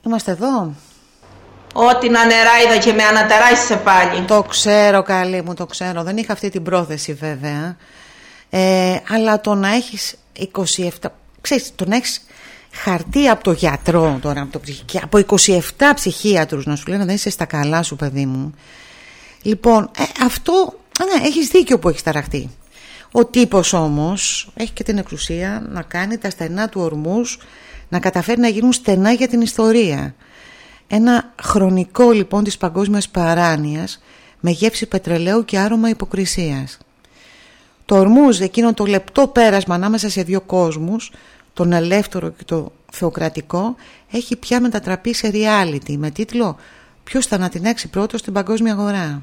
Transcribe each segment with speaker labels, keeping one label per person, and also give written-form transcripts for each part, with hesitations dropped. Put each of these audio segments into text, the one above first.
Speaker 1: Είμαστε εδώ.
Speaker 2: Ό,τι να νεράιδα και με ανατεράσεις πάλι.
Speaker 1: Το ξέρω, καλή μου, το ξέρω. Δεν είχα αυτή την πρόθεση βέβαια. Αλλά το να έχεις 27... Ξέρεις, το να έχεις χαρτί από το γιατρό τώρα, από 27 ψυχίατρους να σου λένε δεν είσαι στα καλά σου, παιδί μου. Λοιπόν, αυτό, ναι, έχεις δίκιο που έχεις ταραχτεί. Ο τύπος όμως έχει και την εξουσία να κάνει τα στενά του ορμούς να καταφέρει να γίνουν στενά για την ιστορία. Ένα χρονικό λοιπόν της παγκόσμιας παράνοιας με γεύση πετρελαίου και άρωμα υποκρισίας. Το Ορμούζ, εκείνο το λεπτό πέρασμα ανάμεσα σε δύο κόσμους, τον ελεύθερο και το θεοκρατικό, έχει πια μετατραπεί σε reality με τίτλο «Ποιος θα ανατινάξει πρώτος στην παγκόσμια αγορά».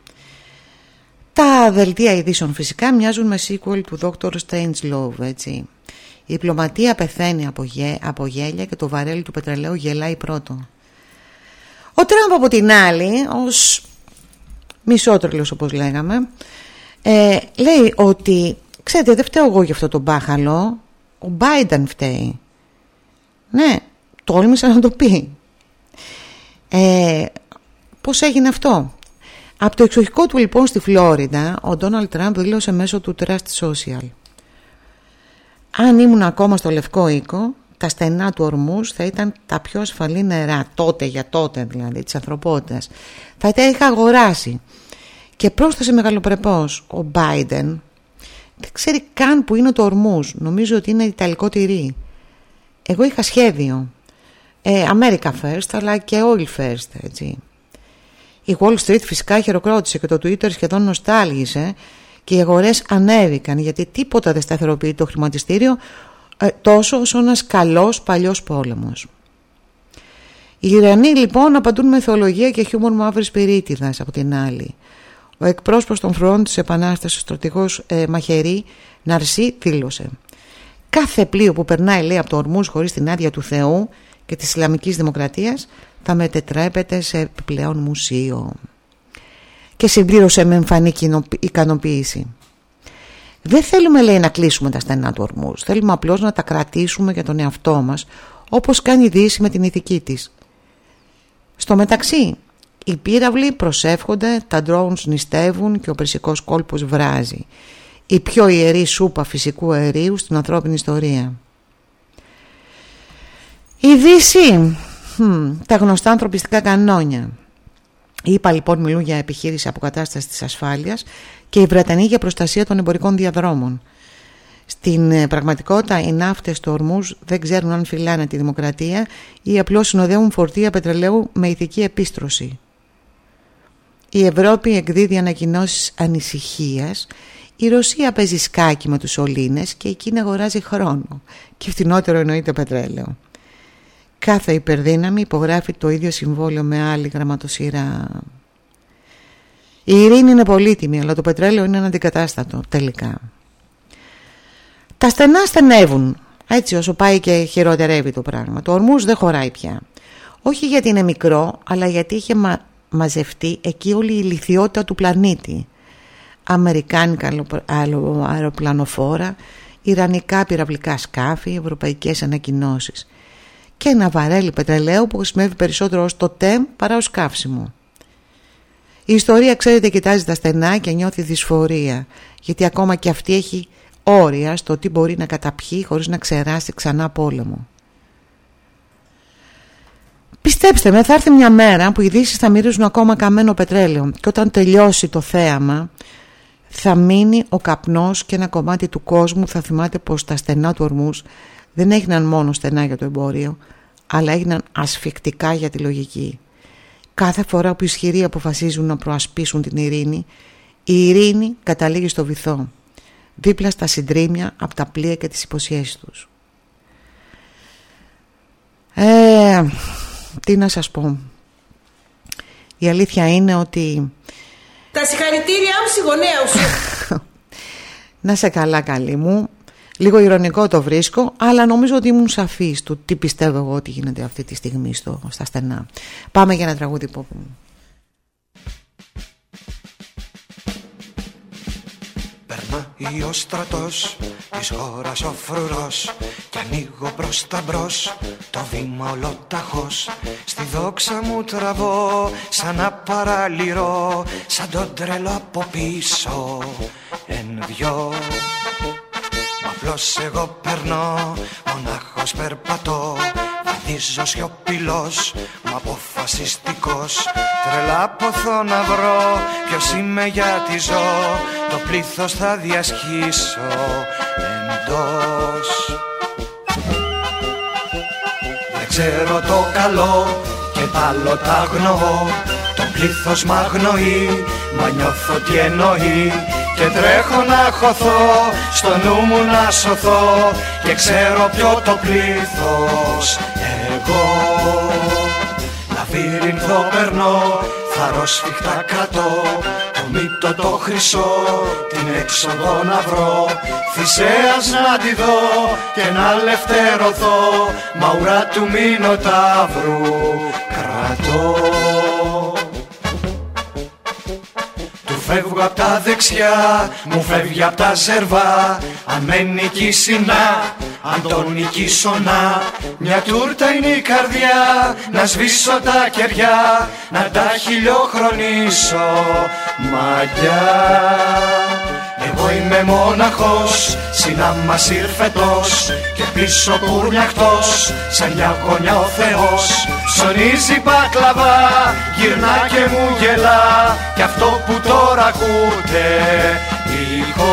Speaker 1: Τα δελτία ειδήσεων φυσικά μοιάζουν με sequel του Dr. Strangelove, έτσι. Η διπλωματία πεθαίνει από γέλια και το βαρέλι του πετρελαίου γελάει πρώτο. Ο Τραμπ από την άλλη, ως μισότρελος όπως λέγαμε, λέει ότι, ξέρετε, δεν φταίω εγώ για αυτό το μπάχαλο, ο Biden φταίει. Ναι, τόλμησα να το πει. Πώς έγινε αυτό? Από το εξοχικό του λοιπόν στη Φλόριντα, ο Ντόναλντ Τραμπ δήλωσε μέσω του Trust Social: αν ήμουν ακόμα στο Λευκό Οίκο, τα στενά του Ορμούζ θα ήταν τα πιο ασφαλή νερά, τότε για τότε δηλαδή, της ανθρωπότητας. Θα τα είχα αγοράσει. Και πρόσθεσε μεγαλοπρεπώς, ο Biden δεν ξέρει καν που είναι το Ορμούζ. Νομίζω ότι είναι ιταλικό τυρί. Εγώ είχα σχέδιο. America first, αλλά και oil first, έτσι. Η Wall Street φυσικά χειροκρότησε και το Twitter σχεδόν νοστάλγησε και οι αγορές ανέβηκαν, γιατί τίποτα δεν σταθεροποιεί το χρηματιστήριο τόσο όσο ένας καλός παλιός πόλεμος. Οι Ιρανοί λοιπόν απαντούν με θεολογία και χιούμορ μαύρης πυρίτιδας από την άλλη. Ο εκπρόσωπος των φρουρών της Επανάστασης, ο στρατηγός Μαχερή Ναρσί, δήλωσε: κάθε πλοίο που περνάει, λέει, από το Ορμούζ χωρίς την άδεια του Θεού και της Ισλαμικής Δημοκρατίας θα μετετρέπεται σε επιπλέον μουσείο. Και συμπλήρωσε με εμφανή ικανοποίηση: δεν θέλουμε, λέει, να κλείσουμε τα στενά του Ορμούζ. Θέλουμε απλώς να τα κρατήσουμε για τον εαυτό μας, όπως κάνει η Δύση με την ηθική της. Στο μεταξύ, οι πύραυλοι προσεύχονται, τα drones νηστεύουν και ο περσικός κόλπος βράζει. Η πιο ιερή σούπα φυσικού αερίου στην ανθρώπινη ιστορία. Η Δύση, τα γνωστά ανθρωπιστικά κανόνια. Οι ΗΠΑ λοιπόν μιλούν για επιχείρηση αποκατάστασης της ασφάλειας και οι Βρετανοί για προστασία των εμπορικών διαδρόμων. Στην πραγματικότητα οι ναύτες του Ορμούζ δεν ξέρουν αν φυλάνε τη δημοκρατία ή απλώς συνοδεύουν φορτία πετρελαίου με ηθική επίστρωση. Η Ευρώπη εκδίδει ανακοινώσεις ανησυχίας, η Ρωσία παίζει σκάκι με τους σωλήνες και η Κίνα αγοράζει χρόνο και φτηνότερο εννοείται πετρέλαιο. Κάθε υπερδύναμη υπογράφει το ίδιο συμβόλαιο με άλλη γραμματοσυρά. Η ειρήνη είναι πολύτιμη, αλλά το πετρέλαιο είναι αναντικατάστατο τελικά. Τα στενά στενεύουν, έτσι όσο πάει και χειροτερεύει το πράγμα. Το Ορμούζ δεν χωράει πια. Όχι γιατί είναι μικρό, αλλά γιατί είχε μαζευτεί εκεί όλη η ηλιθιότητα του πλανήτη. Αμερικάνικα αεροπλανοφόρα, ιρανικά πυραυλικά σκάφη, ευρωπαϊκές ανακοινώσεις και ένα βαρέλι πετρελαίου που χρησιμεύει περισσότερο ως τοτέμ παρά ως καύσιμο. Η ιστορία, ξέρετε, κοιτάζει τα στενά και νιώθει δυσφορία, γιατί ακόμα και αυτή έχει όρια στο τι μπορεί να καταπιεί χωρίς να ξεράσει ξανά πόλεμο. Πιστέψτε με, θα έρθει μια μέρα που οι Δύσεις θα μυρίζουν ακόμα καμένο πετρέλαιο και όταν τελειώσει το θέαμα θα μείνει ο καπνός και ένα κομμάτι του κόσμου θα θυμάται πως τα στενά του Ορμούζ δεν έγιναν μόνο στενά για το εμπόριο, αλλά έγιναν ασφικτικά για τη λογική. Κάθε φορά που οι ισχυροί αποφασίζουν να προασπίσουν την ειρήνη, η ειρήνη καταλήγει στο βυθό, δίπλα στα συντρίμμια από τα πλοία και τις υποσχέσεις τους. Τι να σας πω. Η αλήθεια είναι ότι...
Speaker 2: Τα συγχαρητήριά μου στη γονέα σου.
Speaker 1: Να σε καλά, καλή μου. Λίγο ειρωνικό το βρίσκω, αλλά νομίζω ότι ήμουν σαφής του τι πιστεύω εγώ ότι γίνεται αυτή τη στιγμή στα στενά. Πάμε για ένα τραγούδι που...
Speaker 3: Περνά ή ο στρατός της χώρας ο φρουρός, κι ανοίγω προς τα μπρος το βήμα ολοταχώς. Στη δόξα μου τραβώ σαν να παραλυρώ, σαν τον τρελό από πίσω εν δυο. Απλώς εγώ περνώ, μονάχος περπατώ, βαδίζω σιωπηλός, μα αποφασιστικός. Τρελά ποθώ να βρω ποιος είμαι, γιατί ζω, το πλήθος θα διασχίσω εντός. Δεν ξέρω το καλό και τ' άλλο τ' αγνοώ, το πλήθος μ' αγνοεί, μα νιώθω τι εννοεί. Και τρέχω να χωθώ, στο νου μου να σωθώ, και ξέρω ποιο το πλήθος εγώ. Λαβύρινθο περνώ, θαρρός σφιχτά κρατώ, το μύτο το χρυσό, την έξοδο να βρω. Θησέας να τη δω και να ελευθερωθώ, μα ουρά του Μινοταύρου κρατώ. Φεύγω απ' τα δεξιά, μου φεύγει απ' τα ζερβά. Αν με νικήσει να, αν τον νικήσω να, μια τούρτα είναι η καρδιά, να σβήσω τα κεριά, να τα χιλιοχρονίσω μαγιά. Εγώ είμαι μόναχος, συνάμας ήρφετος, και πίσω κουρνιαχτός, σαν μια γωνιά ο Θεός. Ψωνίζει μπακλαβά, γυρνά και μου γελά, κι αυτό που τώρα ακούτε ηχό.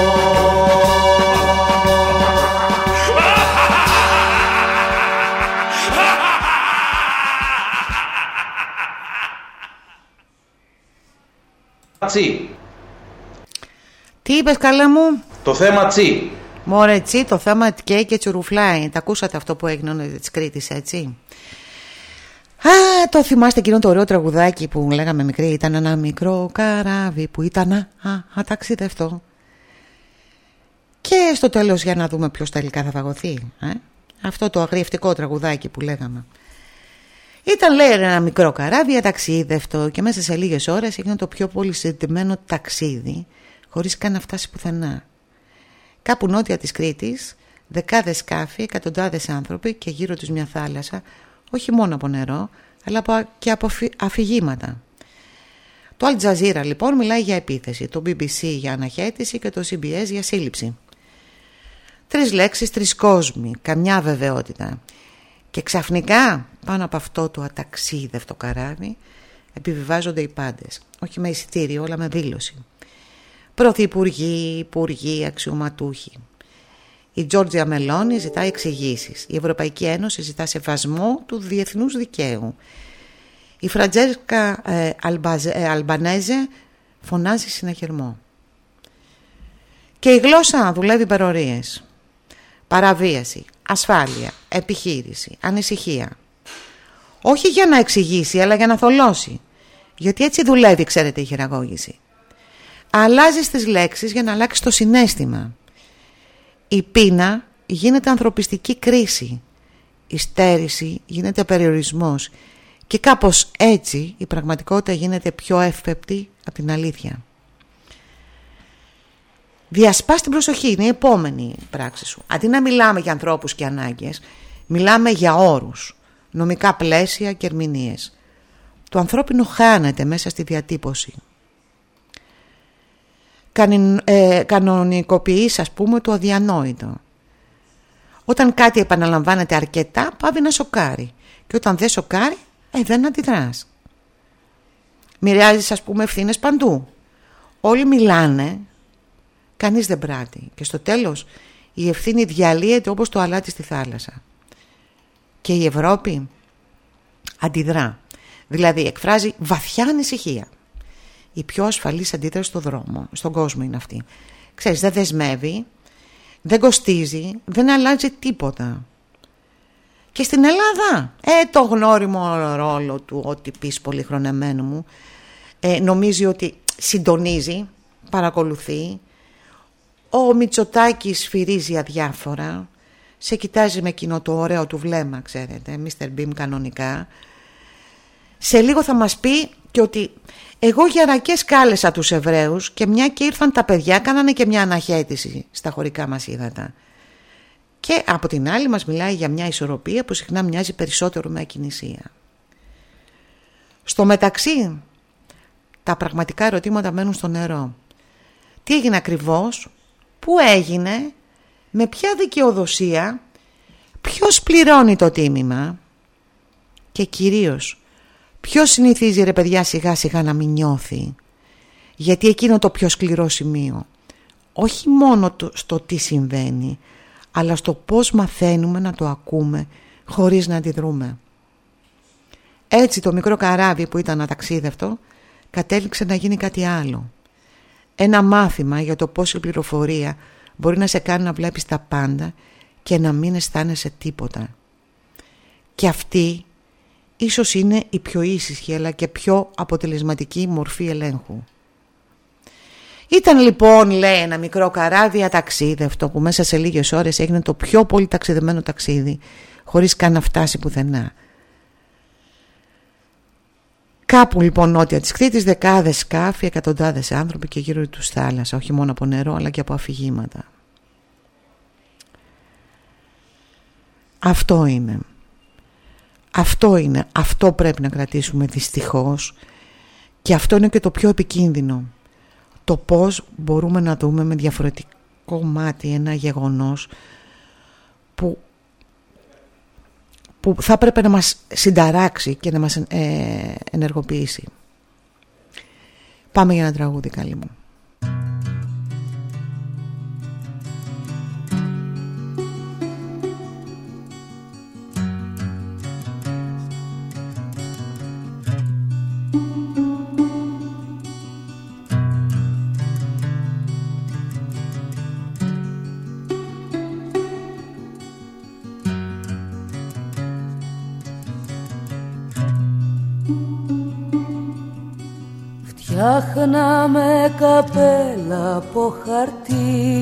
Speaker 4: Τσι.
Speaker 1: Τι είπες, καλά μου?
Speaker 4: Το θέμα τσι.
Speaker 1: Μωρέ τσι, το θέμα καίει και τσουρουφλάει. Τα ακούσατε αυτό που έγινε της Κρήτης, έτσι? Α, το θυμάστε εκείνο το ωραίο τραγουδάκι που λέγαμε μικρή? Ήταν ένα μικρό καράβι που ήταν αταξιδευτό. Και στο τέλος, για να δούμε ποιος τελικά θα φαγωθεί, αυτό το αγριευτικό τραγουδάκι που λέγαμε. Ήταν, λέει, ένα μικρό καράβι αταξίδευτο, και μέσα σε λίγες ώρες έγινε το πιο πολύ συντημένο ταξίδι, χωρίς καν να φτάσει πουθενά. Κάπου νότια της Κρήτης, δεκάδες σκάφη, εκατοντάδες άνθρωποι, και γύρω τους μια θάλασσα, όχι μόνο από νερό, αλλά και από αφηγήματα. Το Al Jazeera λοιπόν μιλάει για επίθεση, το BBC για αναχέτηση και το CBS για σύλληψη. 3 λέξεις, 3 κόσμοι, καμιά βεβαιότητα. Και ξαφνικά πάνω από αυτό το αταξίδευτο καράβι επιβιβάζονται οι πάντες, όχι με εισιτήριο, αλλά με δήλωση. Πρωθυπουργοί, υπουργοί, αξιωματούχοι. Η Τζόρτζια Μελόνι ζητάει εξηγήσεις. Η Ευρωπαϊκή Ένωση ζητά σεβασμό του διεθνούς δικαίου. Η Φραντζέσκα Αλμπανέζε φωνάζει συναχειρμό. Και η γλώσσα δουλεύει υπερορίες. Παραβίαση, ασφάλεια, επιχείρηση, ανησυχία. Όχι για να εξηγήσει, αλλά για να θολώσει. Γιατί έτσι δουλεύει, ξέρετε, η χειραγώγηση. Αλλάζεις τις λέξεις για να αλλάξεις το συναίσθημα. Η πείνα γίνεται ανθρωπιστική κρίση. Η στέρηση γίνεται περιορισμός. Και κάπως έτσι η πραγματικότητα γίνεται πιο εύπεπτη από την αλήθεια. Διασπάς την προσοχή, είναι η επόμενη πράξη σου. Αντί να μιλάμε για ανθρώπους και ανάγκες, μιλάμε για όρους, νομικά πλαίσια και ερμηνείες. Το ανθρώπινο χάνεται μέσα στη διατύπωση. Κανονικοποιείς, ας πούμε, το αδιανόητο. Όταν κάτι επαναλαμβάνεται αρκετά, πάβει να σοκάρει. Και όταν δεν σοκάρει, δεν αντιδράς. Μοιράζεις, ας πούμε, ευθύνες παντού. Όλοι μιλάνε, κανείς δεν πράττει. Και στο τέλος η ευθύνη διαλύεται όπως το αλάτι στη θάλασσα. Και η Ευρώπη αντιδρά. Δηλαδή εκφράζει βαθιά ανησυχία. Η πιο ασφαλής αντίδραση στον κόσμο είναι αυτή. Ξέρεις, δεν δεσμεύει, δεν κοστίζει, δεν αλλάζει τίποτα. Και στην Ελλάδα, το γνώριμο ρόλο του, ό,τι πεις πολυχρονεμένο μου, νομίζει ότι συντονίζει, παρακολουθεί. Ο Μητσοτάκης σφυρίζει αδιάφορα, σε κοιτάζει με εκείνο το ωραίο του βλέμμα, ξέρετε, Mr. Beam κανονικά. Σε λίγο θα μας πει και ότι εγώ γερακές κάλεσα τους Εβραίους και μια και ήρθαν τα παιδιά κάνανε και μια αναχέτηση στα χωρικά μας ύδατα. Και από την άλλη μας μιλάει για μια ισορροπία που συχνά μοιάζει περισσότερο με ακινησία. Στο μεταξύ τα πραγματικά ερωτήματα μένουν στο νερό. Τι έγινε ακριβώς, πού έγινε, με ποια δικαιοδοσία, ποιος πληρώνει το τίμημα και κυρίως ποιος συνηθίζει ρε παιδιά σιγά σιγά να μην νιώθει. Γιατί εκείνο το πιο σκληρό σημείο, όχι μόνο στο τι συμβαίνει, αλλά στο πώς μαθαίνουμε να το ακούμε χωρίς να αντιδρούμε. Έτσι το μικρό καράβι που ήταν αταξίδευτο κατέληξε να γίνει κάτι άλλο. Ένα μάθημα για το πώς η πληροφορία μπορεί να σε κάνει να βλέπεις τα πάντα και να μην αισθάνεσαι τίποτα. Και αυτή ίσως είναι η πιο ήσυχη αλλά και πιο αποτελεσματική μορφή ελέγχου. Ήταν λοιπόν, λέει, ένα μικρό καράβι αταξίδευτο που μέσα σε λίγες ώρες έγινε το πιο πολύ ταξιδεμένο ταξίδι χωρίς καν να φτάσει πουθενά. Κάπου λοιπόν νότια της Κρήτης δεκάδες σκάφη, εκατοντάδες άνθρωποι και γύρω τους θάλασσα, όχι μόνο από νερό αλλά και από αφηγήματα. Αυτό είναι. Αυτό πρέπει να κρατήσουμε δυστυχώς και αυτό είναι και το πιο επικίνδυνο. Το πώς μπορούμε να δούμε με διαφορετικό μάτι ένα γεγονός που θα έπρεπε να μας συνταράξει και να μας ενεργοποιήσει. Πάμε για ένα τραγούδι, καλή μου.
Speaker 4: Φτιάχναμε καπέλα από χαρτί,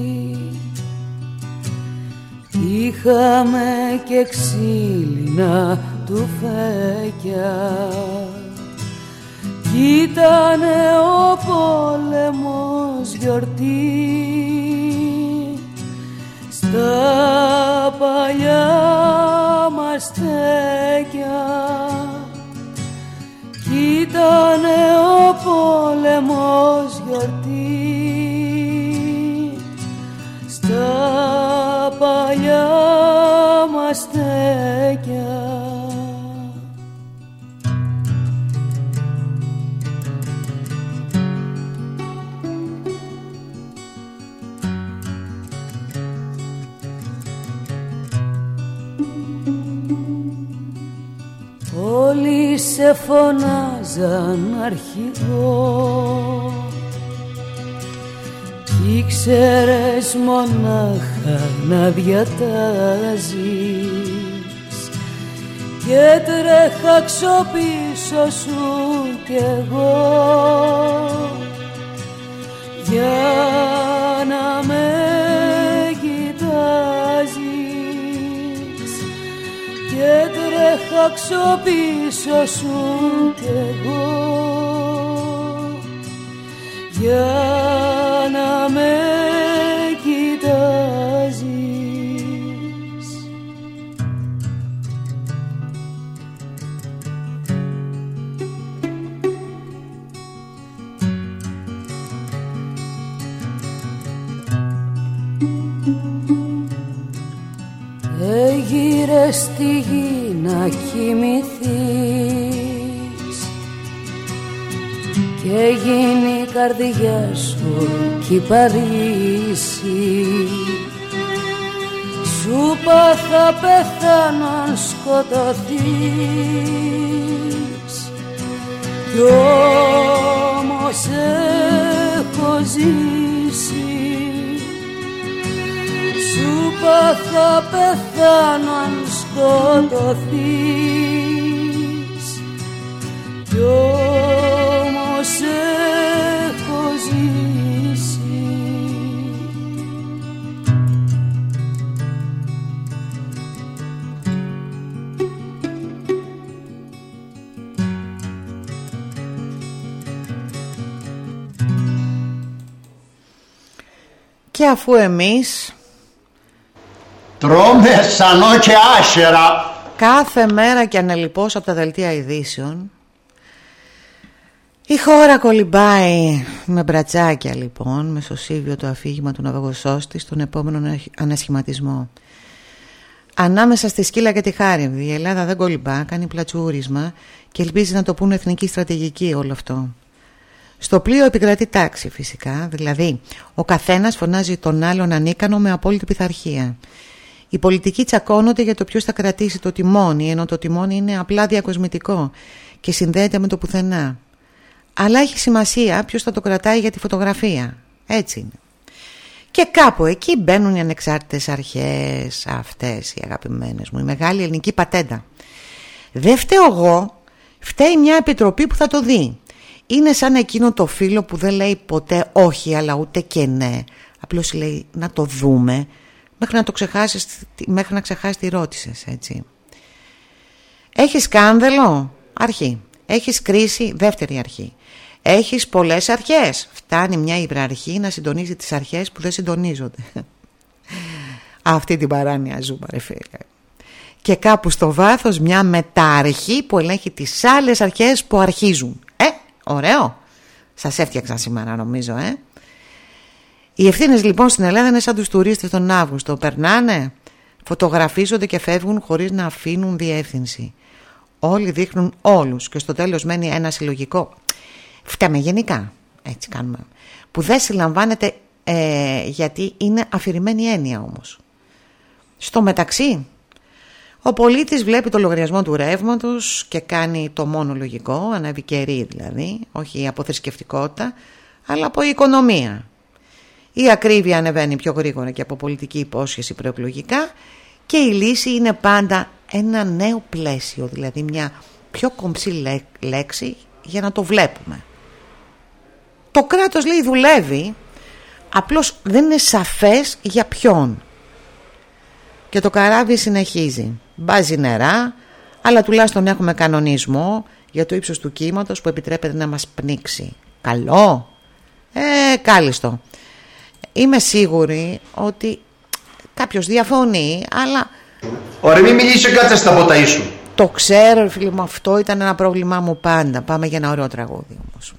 Speaker 4: είχαμε και ξύλινα τουφέκια κι ήτανε ο πόλεμος γιορτή. Στα παλιά μας στέκια ήτανε ο πόλεμος γιορτή. Στα παλιά μας στέκια όλοι σε φωνάζαν αρχηγό κι ήξερες μονάχα να διατάζεις και τρέχα ξοπίσω σου κι εγώ για να με κοιτάζεις και τρέχα ξοπίσω σου κι εγώ για να με κοιτάζεις. Έγειρε στη γη να κοιμηθείς και γίνει η καρδιά σου κυπαρίσι. Σου πά θα πεθάνω αν σκοτωθείς κι όμως έχω ζήσει. Σου πά θα πεθάνω αν σκοτωθείς κι όμως έχω ζήσει.
Speaker 1: Και αφού εμείς
Speaker 5: τρώμε σανό και άσερα
Speaker 1: κάθε μέρα και ανελιπώς από τα δελτία ειδήσεων, η χώρα κολυμπάει με μπρατσάκια λοιπόν με σωσίβιο το αφήγημα του ναυαγοσώστη στον επόμενο ανασχηματισμό. Ανάμεσα στη σκύλα και τη χάριμβη η Ελλάδα δεν κολυμπά, κάνει πλατσούρισμα και ελπίζει να το πούνε εθνική στρατηγική όλο αυτό. Στο πλοίο επικρατεί τάξη φυσικά, δηλαδή ο καθένας φωνάζει τον άλλον ανίκανο με απόλυτη πειθαρχία. Οι πολιτικοί τσακώνονται για το ποιος θα κρατήσει το τιμόνι, ενώ το τιμόνι είναι απλά διακοσμητικό και συνδέεται με το πουθενά. Αλλά έχει σημασία ποιος θα το κρατάει για τη φωτογραφία. Έτσι είναι. Και κάπου εκεί μπαίνουν οι ανεξάρτητες αρχές, αυτές οι αγαπημένες μου, η μεγάλη ελληνική πατέντα. Δεν φταίω εγώ, φταίει μια επιτροπή που θα το δει. Είναι σαν εκείνο το φίλο που δεν λέει ποτέ όχι αλλά ούτε και ναι. Απλώς λέει να το δούμε μέχρι να ξεχάσεις τι ρώτησες, έτσι. Έχεις σκάνδαλο, αρχή. Έχεις κρίση, δεύτερη αρχή. Έχεις πολλές αρχές. Φτάνει μια ιεραρχή να συντονίζει τις αρχές που δεν συντονίζονται. Αυτή την παράνοια ζούμε, ρε φίλε. Και κάπου στο βάθος μια μετάρχη που ελέγχει τις άλλες αρχές που αρχίζουν. Ωραίο. Σας έφτιαξα σήμερα νομίζω, Οι ευθύνες λοιπόν στην Ελλάδα είναι σαν τους τουρίστες τον Αύγουστο. Περνάνε, φωτογραφίζονται και φεύγουν χωρίς να αφήνουν διεύθυνση. Όλοι δείχνουν όλους και στο τέλος μένει ένα συλλογικό. Φταίμε γενικά, έτσι κάνουμε. Που δεν συλλαμβάνεται γιατί είναι αφηρημένη έννοια όμως. Στο μεταξύ, ο πολίτης βλέπει το λογαριασμό του ρεύματος και κάνει το μόνο λογικό, ανέβει καιρή δηλαδή, όχι από θρησκευτικότητα, αλλά από οικονομία. Η ακρίβεια ανεβαίνει πιο γρήγορα και από πολιτική υπόσχεση προεκλογικά και η λύση είναι πάντα ένα νέο πλαίσιο, δηλαδή μια πιο κομψή λέξη για να το βλέπουμε. Το κράτος λέει δουλεύει, απλώς δεν είναι σαφές για ποιον. Και το καράβι συνεχίζει. Μπάζει νερά, αλλά τουλάχιστον έχουμε κανονισμό για το ύψος του κύματος που επιτρέπεται να μας πνίξει. Καλό? Κάλιστο. Είμαι σίγουρη ότι κάποιος διαφωνεί, αλλά...
Speaker 5: Ωραία, μην μιλήσει κάτι στα ποταΐ σου.
Speaker 1: Το ξέρω, φίλοι μου, αυτό ήταν ένα πρόβλημά μου πάντα. Πάμε για ένα ωραίο τραγούδι όμως.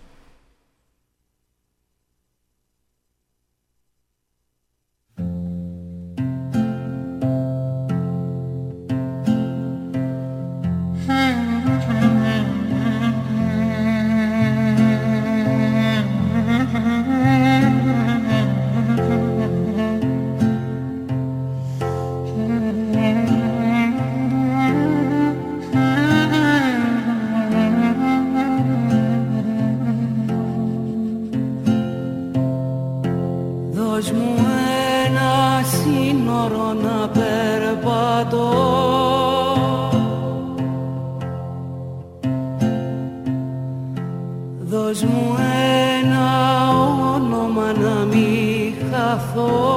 Speaker 4: Δώσ' μου ένα όνομα να μην χαθώ.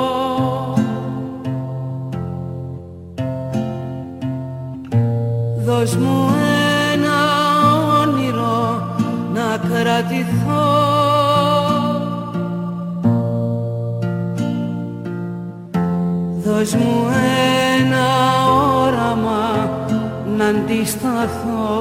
Speaker 4: Δώσ' μου ένα όνειρο να κρατηθώ. Δώσ' μου ένα όραμα να αντισταθώ.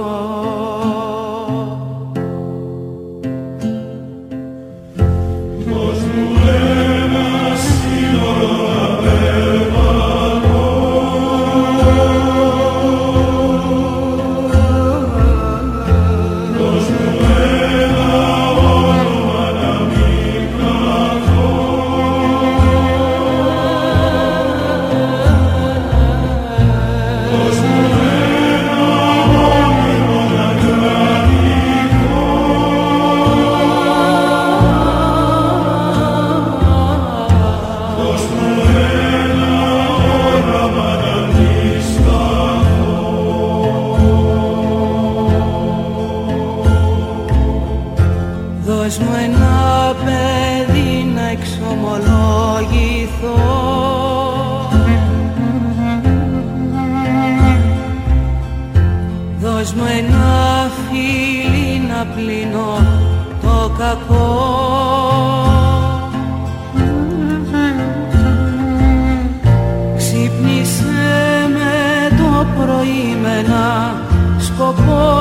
Speaker 4: Δώσ' μου ένα παιδί να εξομολογηθώ. Δώσ' μου ένα φίλι να πλύνω το κακό. με ένα σκοπό.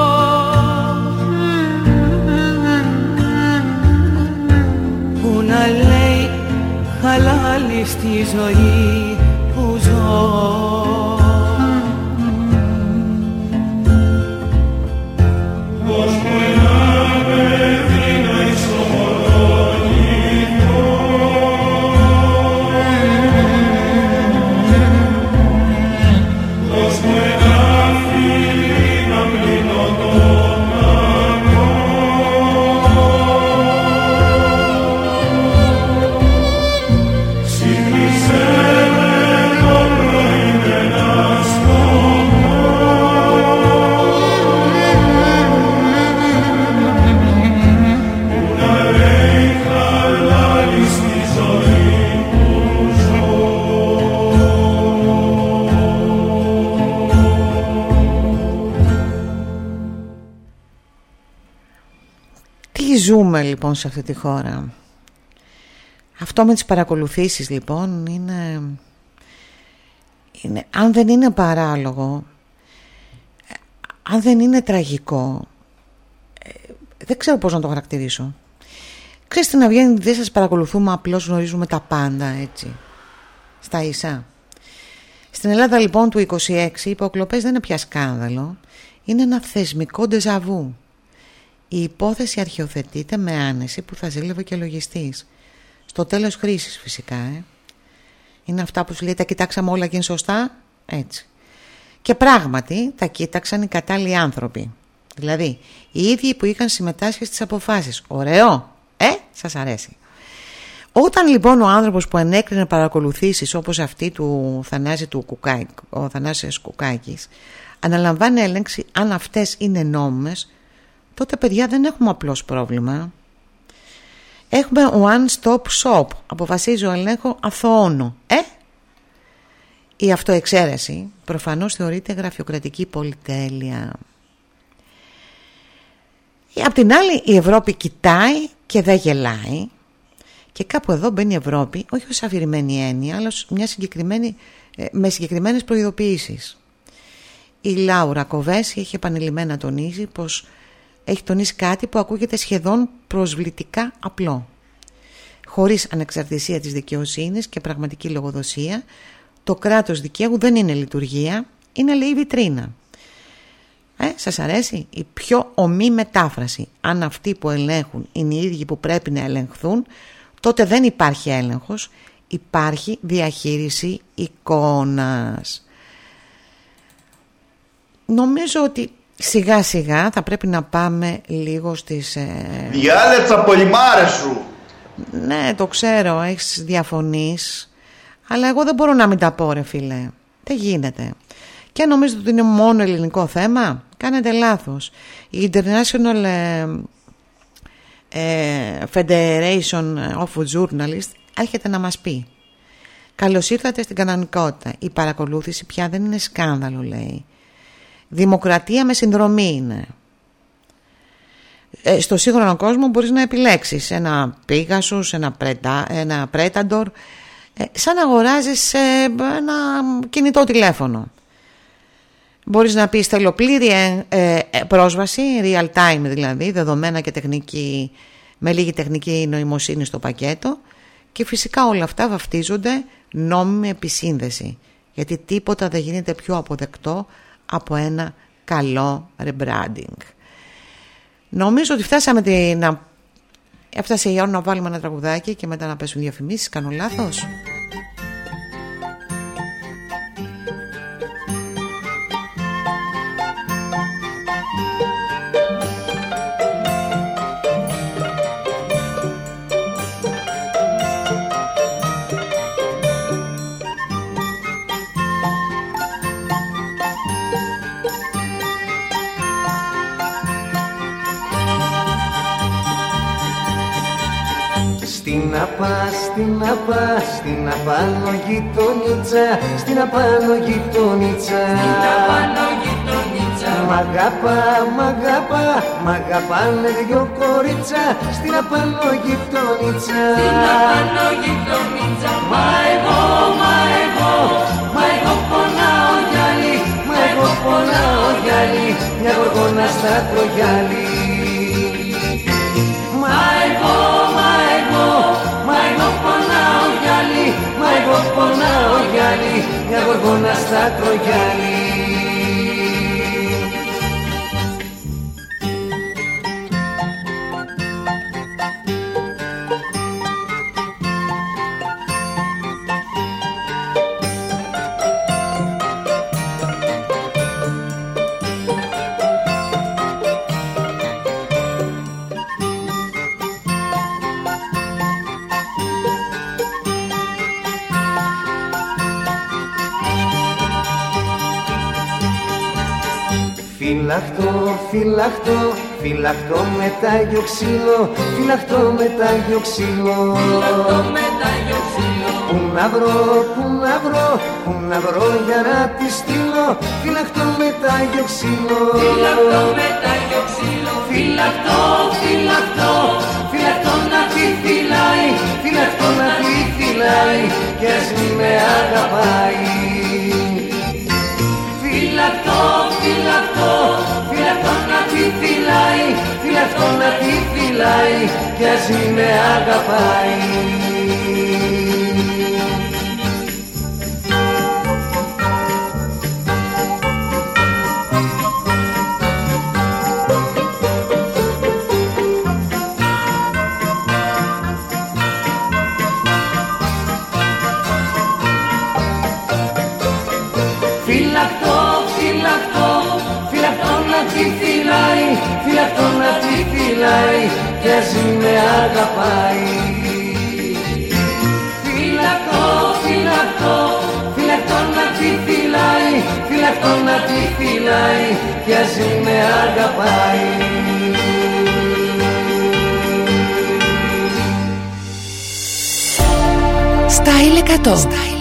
Speaker 4: Που να λέει χαλάλι στη ζωή που ζω.
Speaker 1: Ζούμε λοιπόν σε αυτή τη χώρα. Αυτό με τις παρακολουθήσεις λοιπόν είναι αν δεν είναι παράλογο, αν δεν είναι τραγικό, δεν ξέρω πώς να το χαρακτηρίσω. Ξέρεις, στην Αυγέννη δεν σας παρακολουθούμε, απλώς γνωρίζουμε τα πάντα έτσι στα ίσα. Στην Ελλάδα λοιπόν του 26 οι υποκλοπές δεν είναι πια σκάνδαλο, είναι ένα θεσμικό ντεζαβού. Η υπόθεση αρχιοθετείται με άνεση που θα ζήλευε και λογιστής. Στο τέλος χρήσης φυσικά. Είναι αυτά που σου λέει τα κοιτάξαμε όλα και είναι σωστά. Έτσι. Και πράγματι τα κοίταξαν οι κατάλληλοι άνθρωποι. Δηλαδή οι ίδιοι που είχαν συμμετάσχει στις αποφάσεις. Ωραίο. Σας αρέσει. Όταν λοιπόν ο άνθρωπος που ενέκρινε παρακολουθήσεις όπως αυτή του Θανάση του Κουκάκη, ο Θανάσης Κουκάκης, αναλαμβάνει έλεγξη αν αυτές είναι νόμιμες, τότε παιδιά δεν έχουμε απλώς πρόβλημα. Έχουμε one-stop shop. Αποφασίζει ο ελέγχο αθωώνω. Η αυτοεξαίρεση προφανώς θεωρείται γραφειοκρατική πολυτέλεια. Απ' την άλλη η Ευρώπη κοιτάει και δεν γελάει. Και κάπου εδώ μπαίνει η Ευρώπη, όχι ως αφηρημένη έννοια, αλλά με συγκεκριμένες προειδοποιήσεις. Η Λάουρα Κοβέση έχει επανειλημμένα τονίσει πως έχει τονίσει κάτι που ακούγεται σχεδόν προσβλητικά απλό. Χωρίς ανεξαρτησία της δικαιοσύνης και πραγματική λογοδοσία, το κράτος δικαίου δεν είναι λειτουργία, είναι λέει βιτρίνα. Σας αρέσει? Η πιο ομή μετάφραση. Αν αυτοί που ελέγχουν είναι οι ίδιοι που πρέπει να ελεγχθούν, τότε δεν υπάρχει έλεγχος, υπάρχει διαχείριση εικόνας. Νομίζω ότι σιγά σιγά θα πρέπει να πάμε λίγο στις...
Speaker 5: Διάλετσα πολυμάρες σου.
Speaker 1: Ναι, το ξέρω, έχεις διαφωνείς, αλλά εγώ δεν μπορώ να μην τα πω ρε φίλε. Δεν γίνεται. Και νομίζετε ότι είναι μόνο ελληνικό θέμα? Κάνετε λάθος. Η International Federation of Journalists έρχεται να μας πει: καλώς ήρθατε στην κανονικότητα. Η παρακολούθηση πια δεν είναι σκάνδαλο, λέει. Δημοκρατία με συνδρομή είναι. Στο σύγχρονο κόσμο μπορείς να επιλέξεις ένα Pegasus, ένα Predator, σαν να αγοράζεις ένα κινητό τηλέφωνο. Μπορείς να πεις θέλω πλήρη πρόσβαση, real time δηλαδή, δεδομένα και τεχνική, με λίγη τεχνική νοημοσύνη στο πακέτο, και φυσικά όλα αυτά βαφτίζονται νόμιμη επισύνδεση, γιατί τίποτα δεν γίνεται πιο αποδεκτό από ένα καλό rebranding. Νομίζω ότι έφτασε η ώρα να βάλουμε ένα τραγουδάκι και μετά να πέσουν διαφημίσεις. Κάνω λάθος?
Speaker 6: Στην απάνω γειτονίτσα, στην απάνω γειτονίτσα. Μ' αγαπάνε δυο κορίτσα, στην απάνω γειτονίτσα. Μα εγώ πονάω κι άλλη, μα εγώ εγώ πονάω για άλλη, μια γοργόνα στα τρογιάλι. Μα εγώ πονάω για άλλη, μα εγώ πονάω για άλλη, μια γοργόνα στα τρογιάλι. Φυλαχτώ, φυλαχτώ με τάγιο ξύλο, φυλαχτώ με τάγιο ξύλο. Πού να βρω για να τη στείλω, φυλαχτώ με τάγιο ξύλο. Φυλαχτώ να τη φυλάει, φυλαχτώ να τη φυλάει κι ας μη με αγαπάει. Φυλαχτώ να τη φυλάει, φυλαχτώ να τη φυλάει κι ας μη με αγαπάει. Φυλαχτώ να τη φυλάει κι ας μη με αγαπάει. Φυλαχτώ να τη φυλάει, φυλαχτώ να τη φυλάει κι ας μη με αγαπάει.
Speaker 7: Style 100.